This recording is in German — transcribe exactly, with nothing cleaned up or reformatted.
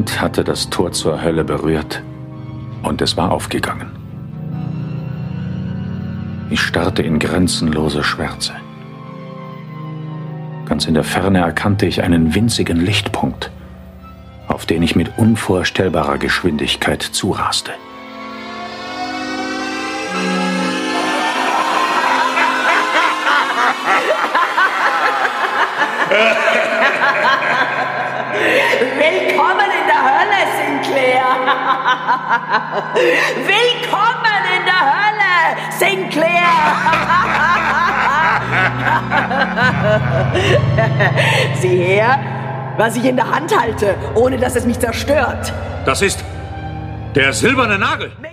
Hand hatte das Tor zur Hölle berührt und es war aufgegangen. Ich starrte in grenzenlose Schwärze. Ganz in der Ferne erkannte ich einen winzigen Lichtpunkt, auf den ich mit unvorstellbarer Geschwindigkeit zuraste. Willkommen in der Hölle, Sinclair! Willkommen in der Hölle, Sinclair! Sieh her, was ich in der Hand halte, ohne dass es mich zerstört. Das ist der silberne Nagel.